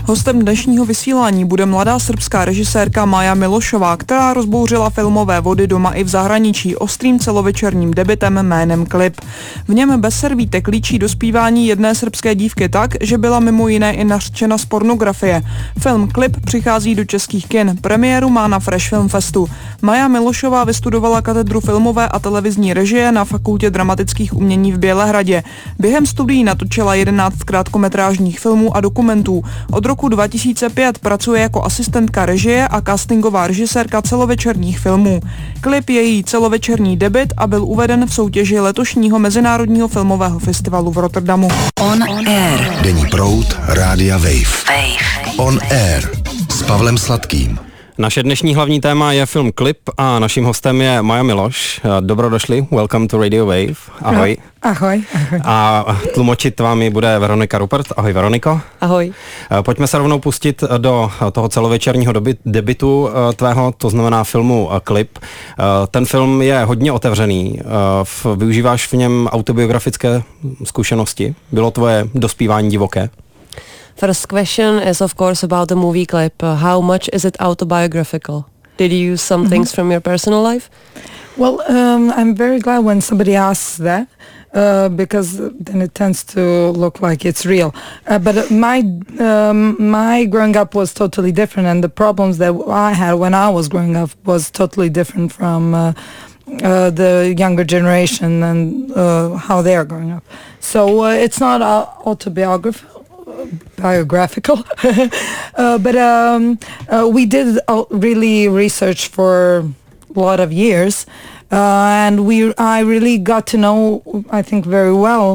Hostem dnešního vysílání bude mladá srbská režisérka Maja Milošová, která rozbouřila filmové vody doma i v zahraničí ostrým celovečerním debutem jménem Klip. V něm bez servítek líčí dospívání jedné srbské dívky tak, že byla mimo jiné i nařčena z pornografie. Film Klip přichází do českých kin. Premiéru má na Fresh Film Festu. Maja Milošová vystudovala katedru filmové a televizní režie na Fakultě dramatických umění v Bělehradě. Během studií natočila 11 krátkometrážních filmů a dokumentů. Od roku 2005 pracuje jako asistentka režie a castingová režisérka celovečerních filmů. Klip je její celovečerní debut a byl uveden v soutěži letošního Mezinárodního filmového festivalu v Rotterdamu. On Air. Denní proud Rádia Wave. On Air s Pavlem Sladkým. Naše dnešní hlavní téma je film Klip a naším hostem je Maja Miloš. Dobrodošli, welcome to Radio Wave. Ahoj. Ahoj. A tlumočit vám ji bude Veronika Rupert. Ahoj Veroniko. Ahoj. Pojďme se rovnou pustit do toho celovečerního debutu tvého, to znamená filmu Klip. Ten film je hodně otevřený. Využíváš v něm autobiografické zkušenosti? Bylo tvoje dospívání divoké? First question is of course about the movie Clip. How much is it autobiographical? Did you use some things from your personal life? Well, I'm very glad when somebody asks that because then it tends to look like it's real. But my growing up was totally different, and the problems that I had when I was growing up was totally different from the younger generation and how they are growing up. So it's not autobiographical. But we did really research for a lot of years, and I really got to know, I think, very well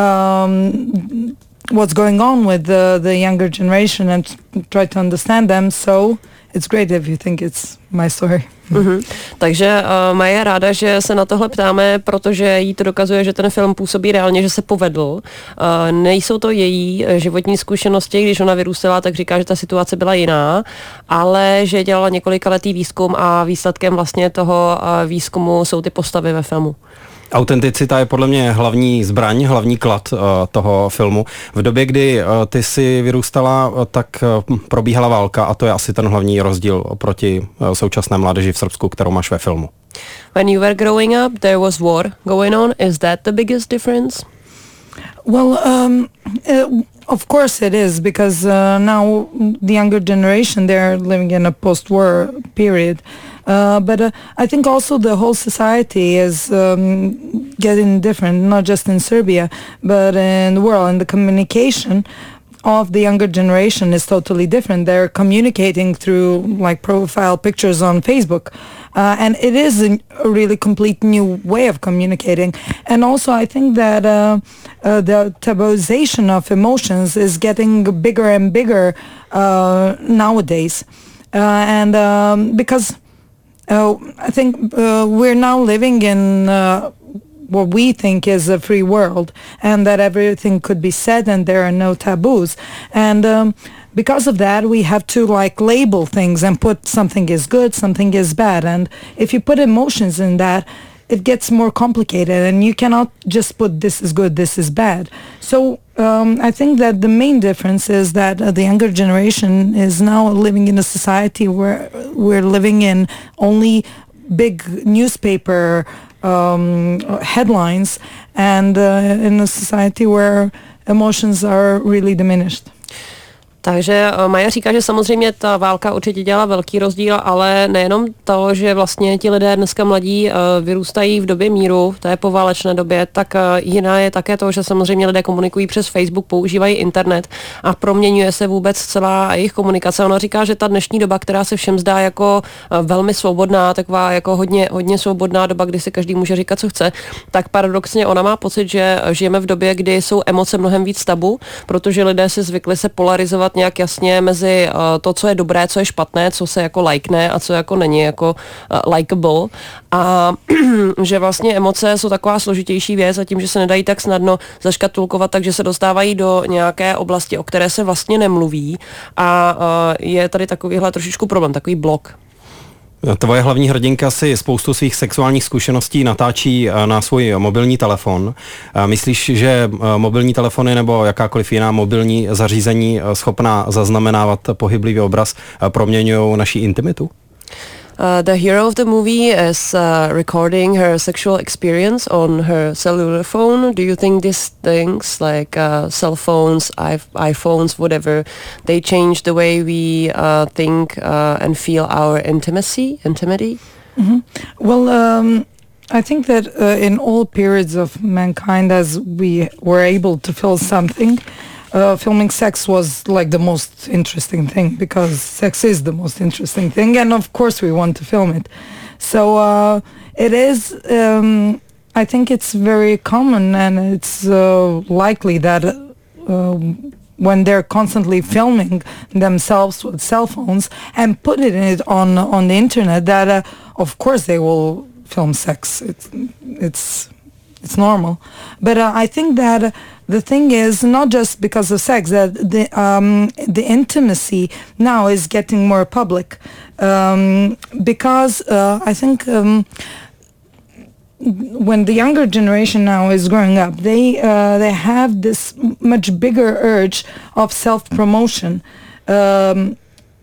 what's going on with the younger generation and try to understand them. So it's great if you think it's my story. Mm-hmm. Takže Maja je ráda, že se na tohle ptáme, protože jí to dokazuje, že ten film působí reálně, že se povedl. Nejsou to její životní zkušenosti, když ona vyrůstala, tak říká, že ta situace byla jiná, ale že dělala několikaletý výzkum a výsledkem vlastně toho výzkumu jsou ty postavy ve filmu. Autenticita je podle mě hlavní zbraň, hlavní klad toho filmu. V době, kdy ty jsi vyrůstala, tak probíhala válka a to je asi ten hlavní rozdíl oproti současné mládeži v Srbsku, kterou máš ve filmu. When you were growing up, there was war going on. Is that the biggest difference? Well, of course it is, because now the younger generation, they're living in a post-war period. But I think also the whole society is getting different, not just in Serbia, but in the world. And the communication of the younger generation is totally different. They're communicating through like profile pictures on Facebook. And it is a really complete new way of communicating. And also I think that the tabuization of emotions is getting bigger and bigger nowadays. Because I think we're now living in what we think is a free world, and that everything could be said and there are no taboos. And because of that, we have to like label things and put something is good, something is bad. And if you put emotions in that, it gets more complicated, and you cannot just put this is good, this is bad. So I think that the main difference is that the younger generation is now living in a society where we're living in only big newspaper headlines, and in a society where emotions are really diminished. Takže Maja říká, že samozřejmě ta válka určitě dělá velký rozdíl, ale nejenom to, že vlastně ti lidé dneska mladí vyrůstají v době míru, to je poválečné době, tak jiná je také to, že samozřejmě lidé komunikují přes Facebook, používají internet a proměňuje se vůbec celá jejich komunikace. Ona říká, že ta dnešní doba, která se všem zdá jako velmi svobodná, taková jako hodně svobodná doba, kdy si každý může říkat, co chce, tak paradoxně ona má pocit, že žijeme v době, kdy jsou emoce mnohem víc tabu, protože lidé si zvykli se polarizovat nějak jasně mezi to, co je dobré, co je špatné, co se jako lajkne a co jako není jako likeable. A že vlastně emoce jsou taková složitější věc a tím, že se nedají tak snadno zaškatulkovat, takže se dostávají do nějaké oblasti, o které se vlastně nemluví a je tady takovýhle trošičku problém, takový blok. Tvoje hlavní hrdinka si spoustu svých sexuálních zkušeností natáčí na svůj mobilní telefon. Myslíš, že mobilní telefony nebo jakákoliv jiná mobilní zařízení schopná zaznamenávat pohyblivý obraz proměňují naši intimitu? The hero of the movie is recording her sexual experience on her cellular phone. Do you think these things like cell phones, iPhones, whatever, they change the way we think and feel our intimacy? Mm-hmm. Well, I think that in all periods of mankind, as we were able to feel something, filming sex was like the most interesting thing, because sex is the most interesting thing, and of course we want to film it. So it is, I think it's very common, and it's likely that when they're constantly filming themselves with cell phones and putting it on the internet, that of course they will film sex. It's normal. But I think that the thing is not just because of sex, that the intimacy now is getting more public, because I think when the younger generation now is growing up, they have this much bigger urge of self-promotion, and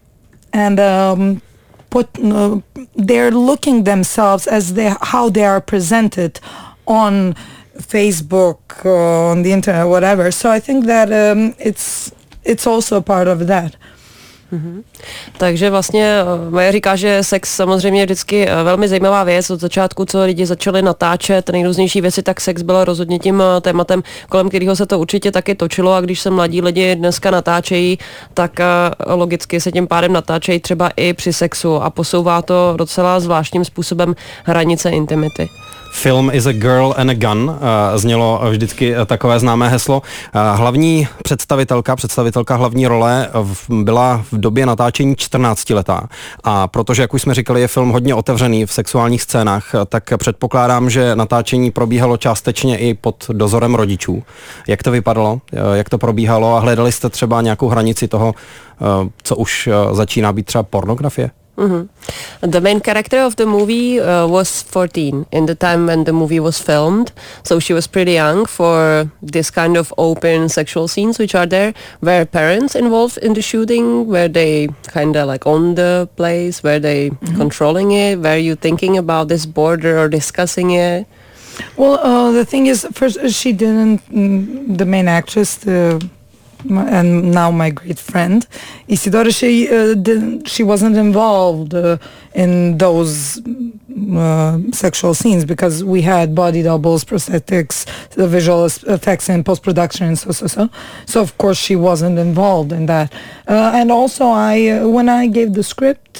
they're looking themselves as how they are presented on Facebook, on the internet, whatever. So I think that it's also a part of that. Mm-hmm. Takže vlastně Maja říká, že sex samozřejmě je vždycky velmi zajímavá věc. Od začátku, co lidi začali natáčet nejrůznější věci, tak sex byl rozhodně tím tématem, kolem kterého se to určitě taky točilo, a když se mladí lidi dneska natáčejí, tak logicky se tím pádem natáčejí třeba i při sexu a posouvá to docela zvláštním způsobem hranice intimity. Film is a girl and a gun, znělo vždycky takové známé heslo. Hlavní představitelka hlavní role byla v době natáčení 14letá. A protože, jak už jsme říkali, je film hodně otevřený v sexuálních scénách, tak předpokládám, že natáčení probíhalo částečně i pod dozorem rodičů. Jak to vypadalo? Jak to probíhalo? A hledali jste třeba nějakou hranici toho, co už začíná být třeba pornografie? Mm-hmm. The main character of the movie was 14 in the time when the movie was filmed, so she was pretty young for this kind of open sexual scenes which are there. Were parents involved in the shooting? Were they kind of like on the place? Were they controlling it? Were you thinking about this border or discussing it? Well, the thing is, first, she didn't, the main actress, and now my great friend Isidora, she wasn't involved in those sexual scenes, because we had body doubles, prosthetics, the visual effects and post-production, and so of course she wasn't involved in that. And also when I gave the script,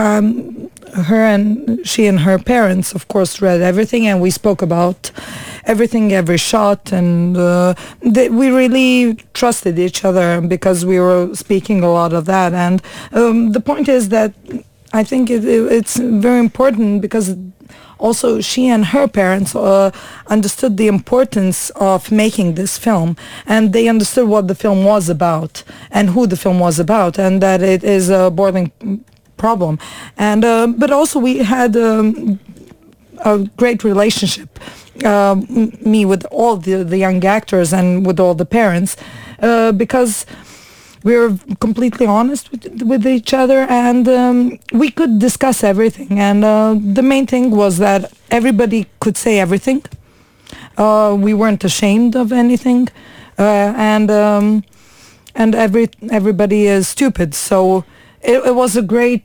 she and her parents of course read everything, and we spoke about everything, every shot, and we really trusted each other because we were speaking a lot of that. And the point is that I think it's very important, because also she and her parents understood the importance of making this film, and they understood what the film was about and who the film was about, and that it is a boiling problem. And but also we had a great relationship, me with all the young actors and with all the parents, because we were completely honest with each other, and we could discuss everything. And the main thing was that everybody could say everything. We weren't ashamed of anything, and everybody is stupid. So it was a great.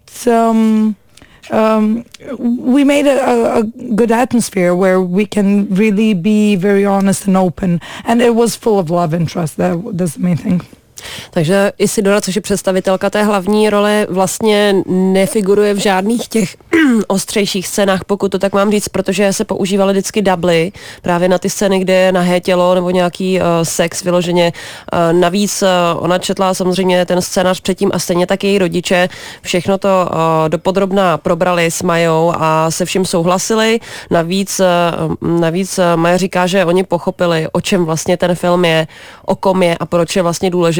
We made a good atmosphere where we can really be very honest and open, and it was full of love and trust. That's the main thing. Takže Isidora, což je představitelka té hlavní role, vlastně nefiguruje v žádných těch ostřejších scénách, pokud to tak mám říct, protože se používaly vždycky dubly právě na ty scény, kde je nahé tělo nebo nějaký sex vyloženě. Navíc ona četla samozřejmě ten scénář předtím a stejně tak její rodiče všechno to dopodrobna probrali s Majou a se vším souhlasili. Navíc Maja říká, že oni pochopili, o čem vlastně ten film je, o kom je a proč je vlastně důležité o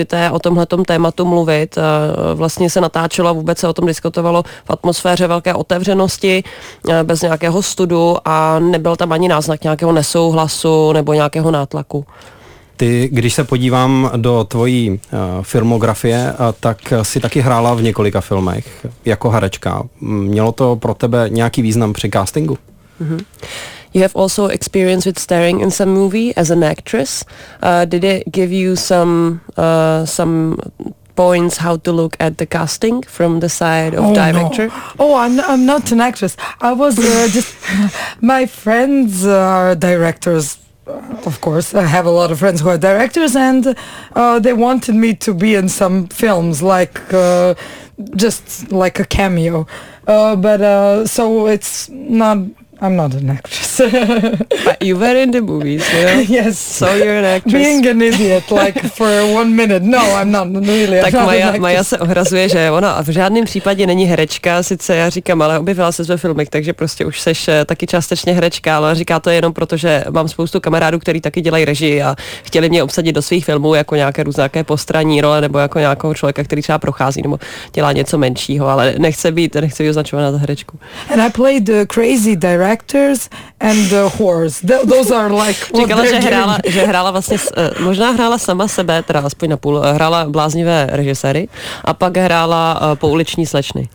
tomhletom tématu mluvit. Vlastně se natáčelo a vůbec se o tom diskutovalo v atmosféře velké otevřenosti, bez nějakého studu a nebyl tam ani náznak nějakého nesouhlasu nebo nějakého nátlaku. Ty, když se podívám do tvojí filmografie, tak si taky hrála v několika filmech jako herečka. Mělo to pro tebe nějaký význam při castingu? Mm-hmm. You have also experience with starring in some movie as an actress. Did it give you some points how to look at the casting from the side of director? No. Oh, I'm not an actress. I was just my friends are directors. Of course, I have a lot of friends who are directors, and they wanted me to be in some films, like just like a cameo. But so it's not. I'm not an actress. But you were in the movies, yeah? Yes. So you're an actress. Being an idiot, like for 1 minute. No, I'm not really. Tak Maja se ohrazuje, že ona v žádném případě není herečka, sice já říkám, ale objevila se ve filmech, takže prostě už seš taky částečně herečka, ale říká to jenom proto, že mám spoustu kamarádů, kteří taky dělají režii a chtěli mě obsadit do svých filmů jako nějaké různé postranní role nebo jako nějakého člověka, který třeba prochází nebo dělá něco menšího, ale nechce být označovaná za herečku. And I played crazy directors and whores. Those are like. Říkala, že hrála vlastně, možná hrála sama sebe, teda aspoň na půl, hrála bláznivé režiséry a pak hrála pouliční slečny.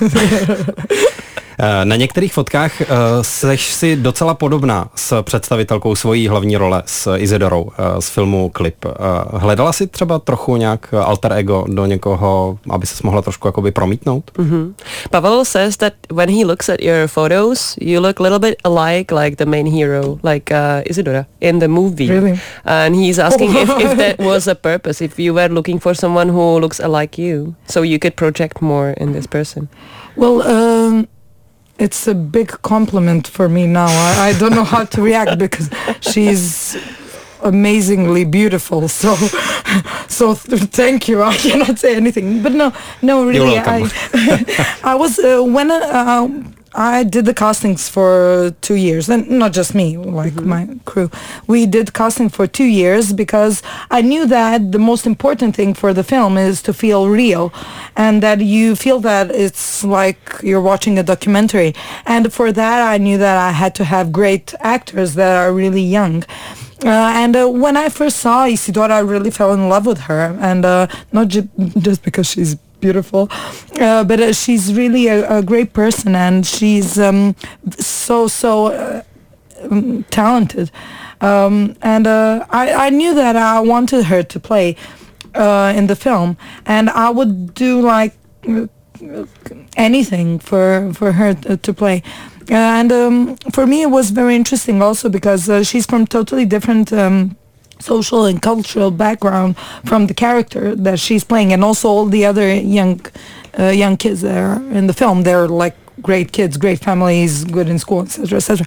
Na některých fotkách seš si docela podobná s představitelkou svojí hlavní role, s Isidorou z filmu Klip. Hledala si třeba trochu nějak alter ego do někoho, aby ses mohla trošku jakoby promítnout? Mm-hmm. Pavel says that when he looks at your photos, you look a little bit like the main hero, like Isidora in the movie. Really? And he's asking if that was a purpose, if you were looking for someone who looks like you, so you could project more in this person. Well, it's a big compliment for me now. I don't know how to react because she's amazingly beautiful. So thank you. I cannot say anything. But no, really, I was when I did the castings for 2 years, and not just me, like my crew. We did casting for 2 years because I knew that the most important thing for the film is to feel real, and that you feel that it's like you're watching a documentary. And for that, I knew that I had to have great actors that are really young. And when I first saw Isidora, I really fell in love with her, and not just because she's beautiful, but she's really a great person, and she's so talented. And I knew that I wanted her to play in the film, and I would do like anything for her to play. And for me it was very interesting also because she's from totally different social and cultural background from the character that she's playing, and also all the other young kids that are in the film. They're like great kids, great families, good in school, etc., etc.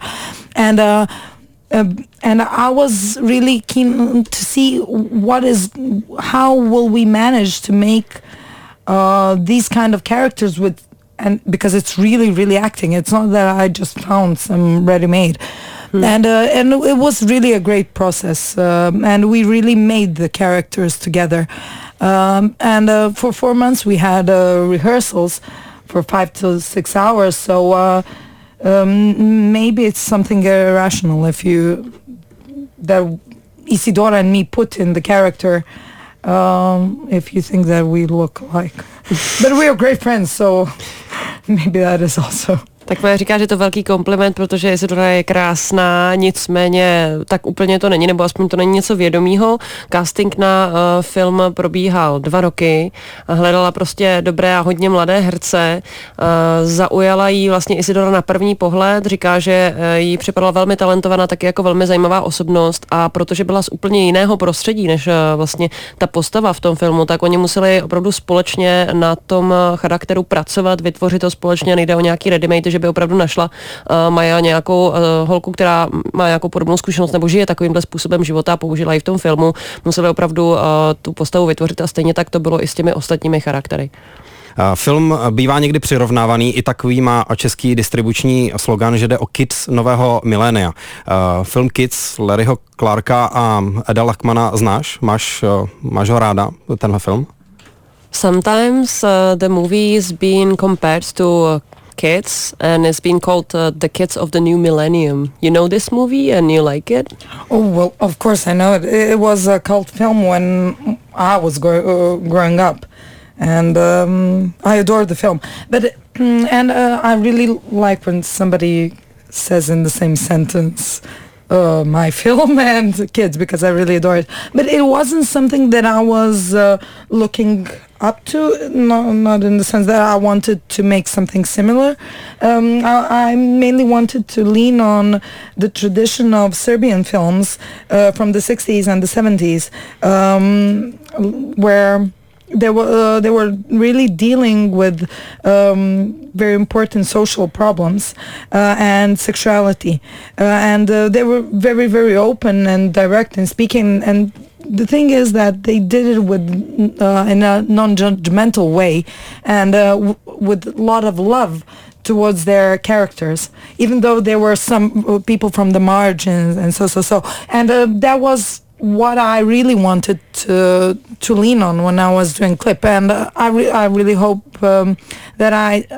And I was really keen to see how will we manage to make these kind of characters with, and because it's really acting. It's not that I just found some ready-made. And it was really a great process, and we really made the characters together. And for 4 months we had rehearsals for 5 to 6 hours. So maybe it's something irrational that Isidora and me put in the character. If you think that we look like, but we are great friends, so maybe that is also. Tak Maja říká, že to velký kompliment, protože Isidora je krásná, nicméně tak úplně to není, nebo aspoň to není něco vědomího. Casting na film probíhal 2 roky, hledala prostě dobré a hodně mladé herce, zaujala jí vlastně Isidora na první pohled, říká, že jí připadala velmi talentovaná, taky jako velmi zajímavá osobnost, a protože byla z úplně jiného prostředí, než vlastně ta postava v tom filmu, tak oni museli opravdu společně na tom charakteru pracovat, vytvořit to společně, nejde o nějaký ready-made, že by opravdu našla Maja nějakou holku, která má nějakou podobnou zkušenost nebo žije takovýmhle způsobem života a použila ji v tom filmu. Museli opravdu tu postavu vytvořit a stejně tak to bylo i s těmi ostatními charaktery. Film bývá někdy přirovnávaný, i takový má český distribuční slogan, že jde o kids nového milénia. Film Kids Larryho Clarka a Eda Lachmana znáš? Máš ho ráda, tenhle film? Sometimes the movie is being compared to Kids, and it's been called The Kids of the New Millennium. You know this movie and you like it? Oh, well, of course I know it. It was a cult film when I was growing up, and I adored the film. But I really like when somebody says in the same sentence my film and Kids, because I really adore it. But it wasn't something that I was looking up to, not in the sense that I wanted to make something similar. I mainly wanted to lean on the tradition of Serbian films from the 60s and the 70s, where they were really dealing with very important social problems and sexuality, and they were very, very open and direct in speaking. And the thing is that they did it with in a non-judgmental way, and with a lot of love towards their characters, even though there were some people from the margins and so. And that was what I really wanted to lean on when I was doing Clip, and I really hope that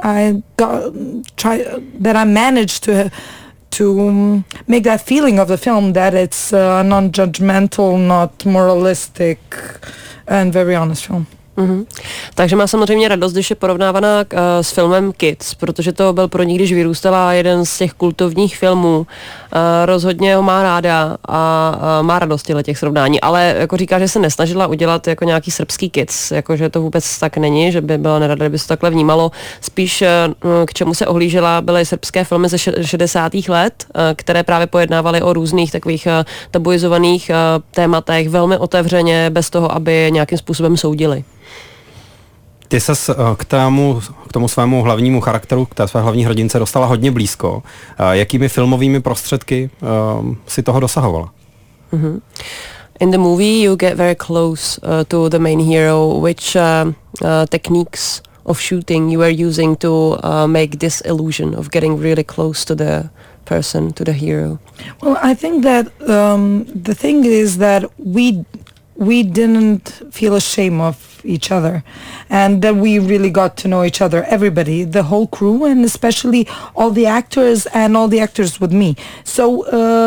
I managed to make that feeling of the film, that it's a non-judgmental, not moralistic, and very honest film. Mm-hmm. Takže má samozřejmě radost, když je porovnávaná s filmem Kids, protože to byl pro ní, když vyrůstala, jeden z těch kultovních filmů. Rozhodně ho má ráda a má radost těch srovnání, ale jako říká, že se nesnažila udělat jako nějaký srbský Kids, jakože to vůbec tak není, že by byla nerada, kdyby se to takhle vnímalo. Spíš k čemu se ohlížela, byly srbské filmy ze 60. let, které právě pojednávaly o různých takových tabuizovaných tématech velmi otevřeně, bez toho, aby nějakým způsobem soudili. Ty ses k tomu svému hlavnímu charakteru, k té své hlavní hrdince dostala hodně blízko. Jakými filmovými prostředky si toho dosahovala? Mm-hmm. In the movie you get very close to the main hero. Which techniques of shooting you were using to make this illusion of getting really close to the person, to the hero? Well, I think that the thing is that we didn't feel ashamed of each other, and that we really got to know each other, everybody, the whole crew, and especially all the actors and all the actors with me. So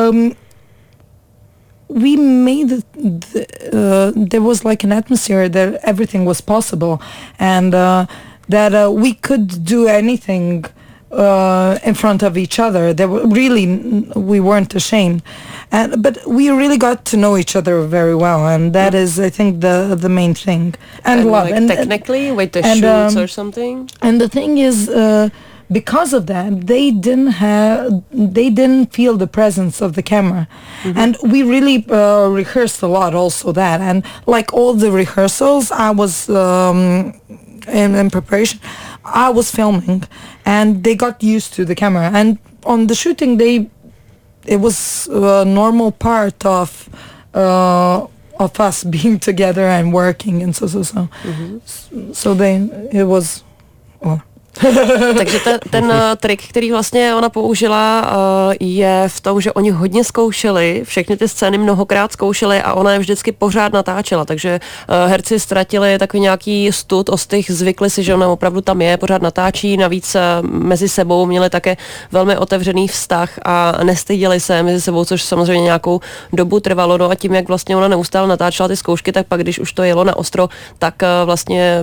we made there was like an atmosphere that everything was possible, and that we could do anything in front of each other. We weren't ashamed, but we really got to know each other very well, and that is, I think, the main thing. And love, like and technically with the shoots or something. And the thing is, because of that, they didn't feel the presence of the camera, mm-hmm. and we really rehearsed a lot. Also that, and like all the rehearsals, I was in preparation. I was filming, and they got used to the camera. And on the shooting, it was a normal part of us being together and working, and so. Mm-hmm. So it was. Well. Takže ten trik, který vlastně ona použila, je v tom, že oni hodně zkoušeli, všechny ty scény mnohokrát zkoušeli a ona je vždycky pořád natáčela, takže herci ztratili takový nějaký stud, ostych, zvykli si, že ona opravdu tam je, pořád natáčí, navíc mezi sebou měli také velmi otevřený vztah a nestyděli se mezi sebou, což samozřejmě nějakou dobu trvalo, no a tím, jak vlastně ona neustále natáčela ty zkoušky, tak pak, když už to jelo na ostro, tak vlastně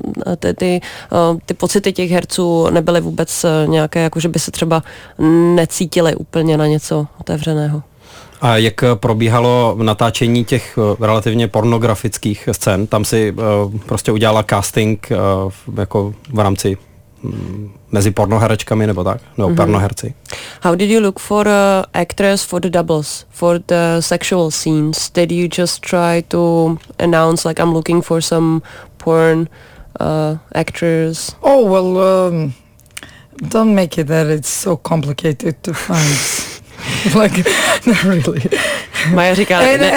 ty pocity těch herců nebyly vůbec nějaké, jako že by se třeba necítili úplně na něco otevřeného. A jak probíhalo natáčení těch relativně pornografických scén? Tam si prostě udělala casting jako v rámci mezi pornoherečkami nebo tak? Nebo pornoherci? How did you look for actors for the doubles, for the sexual scenes? Did you just try to announce like I'm looking for some porn actors? Oh, well, don't make it that it's so complicated to find. Like, not really. Maja říká,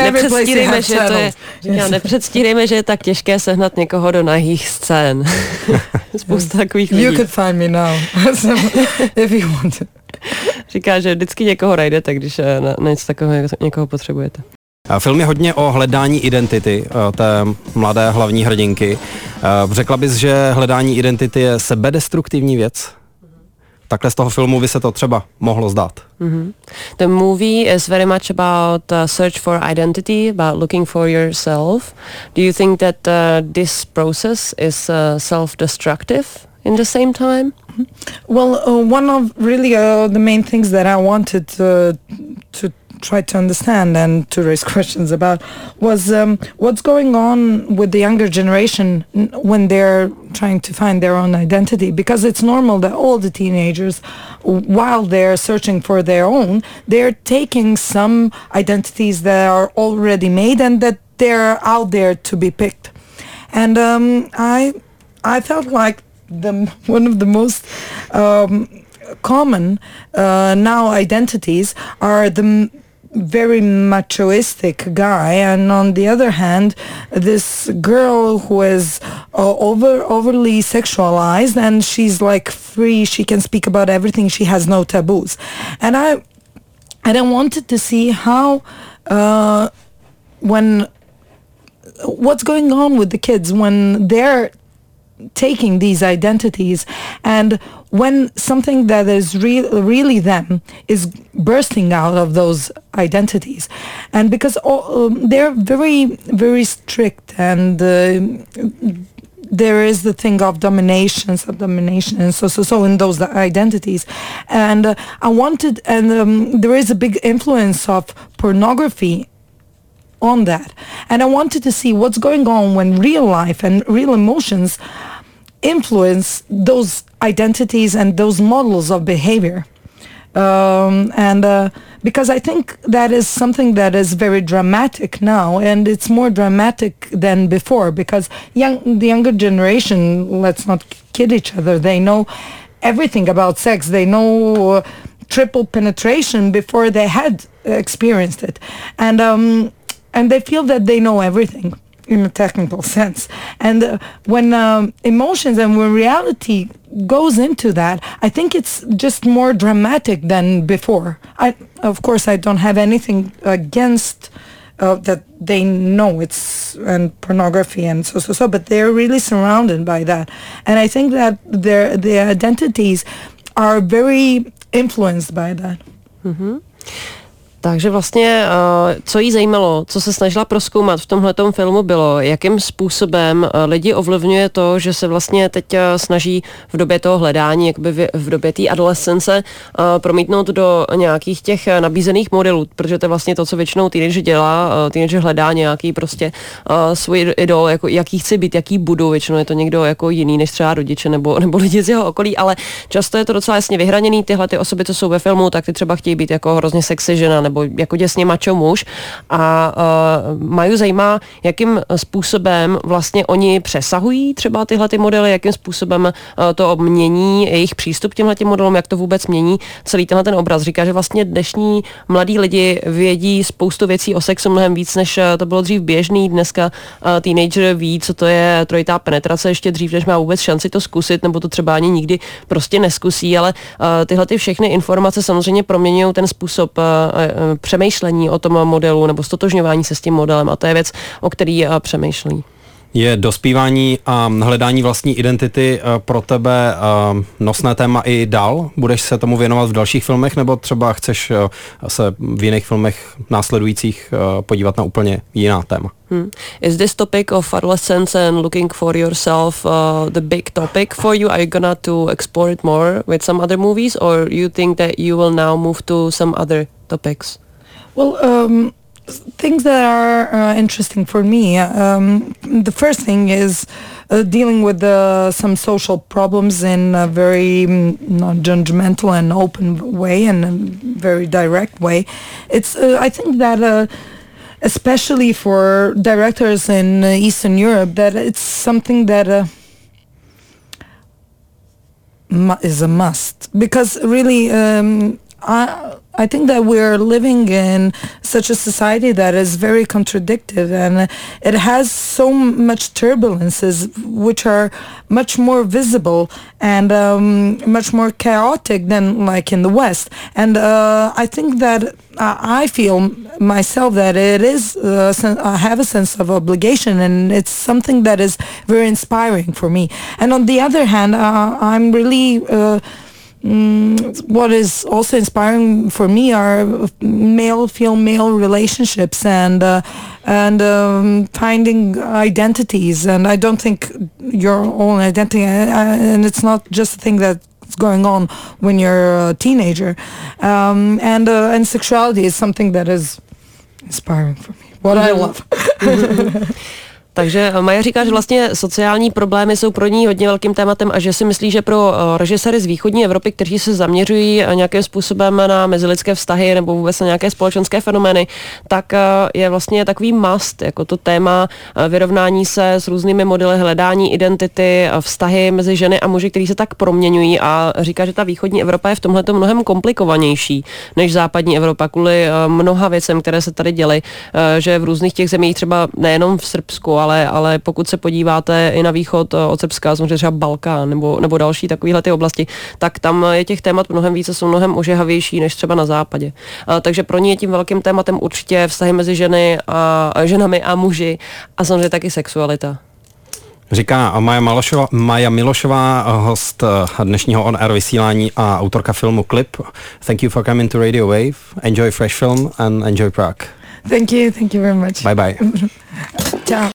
nepředstírejme, že je tak těžké sehnat někoho do nahých scén. Spousta takových lidí. You could find me now, if you want. Říká, že vždycky někoho najdete, když na něco takového někoho potřebujete. Film je hodně o hledání identity té mladé hlavní hrdinky. Řekla bys, že hledání identity je sebedestruktivní věc? Takhle z toho filmu by se to třeba mohlo zdát. The movie is very much about search for identity, about looking for yourself. Do you think that this process is self-destructive in the same time? Well, one of really the main things that I wanted to try to understand and to raise questions about was what's going on with the younger generation when they're trying to find their own identity, because it's normal that all the teenagers, while they're searching for their own, they're taking some identities that are already made and that they're out there to be picked. And I felt like one of the most common now identities are the very machoistic guy, and on the other hand, this girl who is overly sexualized, and she's like free. She can speak about everything. She has no taboos, and I wanted to see how what's going on with the kids when they're taking these identities, and when something that is really them is bursting out of those identities. And because they're very, very strict, and there is the thing of domination, subdomination, and so in those identities. And I wanted, and there is a big influence of pornography on that, and I wanted to see what's going on when real life and real emotions influence those identities and those models of behavior, because I think that is something that is very dramatic now, and it's more dramatic than before, because the younger generation, let's not kid each other, they know everything about sex. They know triple penetration before they had experienced it, and they feel that they know everything in a technical sense. And when emotions and when reality goes into that, I think it's just more dramatic than before. Of course, I don't have anything against that they know it's and pornography and so, but they're really surrounded by that. And I think that their identities are very influenced by that. Mm-hmm. Takže vlastně, co jí zajímalo, co se snažila prozkoumat v tomhletom filmu, bylo, jakým způsobem lidi ovlivňuje to, že se vlastně teď snaží v době toho hledání, jakoby v době té adolescence, promítnout do nějakých těch nabízených modelů, protože to je vlastně to, co většinou teenager dělá. Teenager hledá nějaký prostě svůj idol, jako jaký chci být, jaký budu, většinou je to někdo jako jiný než třeba rodiče nebo lidi z jeho okolí, ale často je to docela jasně vyhraněný. Tyhle ty osoby, co jsou ve filmu, tak ty třeba chtějí být jako hrozně sexy žena nebo jako děsně macho muž, a Maju zajímá, jakým způsobem vlastně oni přesahují třeba tyhle ty modely, jakým způsobem to mění jejich přístup k těmhle modelům, jak to vůbec mění celý tenhle ten obraz. Říká, že vlastně dnešní mladí lidi vědí spoustu věcí o sexu mnohem víc, než to bylo dřív běžný. Dneska teenager ví, co to je trojitá penetrace, ještě dřív, než má vůbec šanci to zkusit, nebo to třeba ani nikdy prostě neskusí, ale tyhle ty všechny informace samozřejmě proměňují ten způsob přemýšlení o tom modelu nebo stotožňování se s tím modelem, a to je věc, o který přemýšlí. Je dospívání a hledání vlastní identity pro tebe nosné téma i dál? Budeš se tomu věnovat v dalších filmech, nebo třeba chceš se v jiných filmech následujících podívat na úplně jiná téma? Is this topic of adolescence and looking for yourself the big topic for you? Are you gonna to explore it more with some other movies, or you think that you will now move to some other topics? Well, things that are interesting for me. The first thing is dealing with some social problems in a very non-judgmental and open way, and a very direct way. It's I think that especially for directors in Eastern Europe, that it's something that is a must, because really I think that we're living in such a society that is very contradictive, and it has so much turbulences which are much more visible and much more chaotic than like in the West. And I think that I feel myself that it is I have a sense of obligation, and it's something that is very inspiring for me. And on the other hand, I'm really what is also inspiring for me are male-female relationships and finding identities. And I don't think your own identity, and it's not just a thing that's going on when you're a teenager. And sexuality is something that is inspiring for me. What I love. Takže Maja říká, že vlastně sociální problémy jsou pro ní hodně velkým tématem a že si myslí, že pro režiséry z východní Evropy, kteří se zaměřují nějakým způsobem na mezilidské vztahy nebo vůbec na nějaké společenské fenomény, tak je vlastně takový must, jako to téma vyrovnání se s různými modely hledání identity, vztahy mezi ženy a muži, kteří se tak proměňují, a říká, že ta východní Evropa je v tomhleto mnohem komplikovanější než západní Evropa kvůli mnoha věcem, které se tady děly, že v různých těch zemích, třeba nejenom v Srbsku, ale pokud se podíváte i na východ od Srbska, samozřejmě třeba Balkán nebo další takovéhle ty oblasti, tak tam je těch témat mnohem více, jsou mnohem ožehavější než třeba na západě. Takže pro ní je tím velkým tématem určitě vztahy mezi ženami a muži a samozřejmě taky sexualita. Říká Maja Milošová, host dnešního On Air vysílání a autorka filmu Clip. Thank you for coming to Radio Wave. Enjoy Fresh Film and enjoy Prague. Thank you very much. Bye bye. Ciao.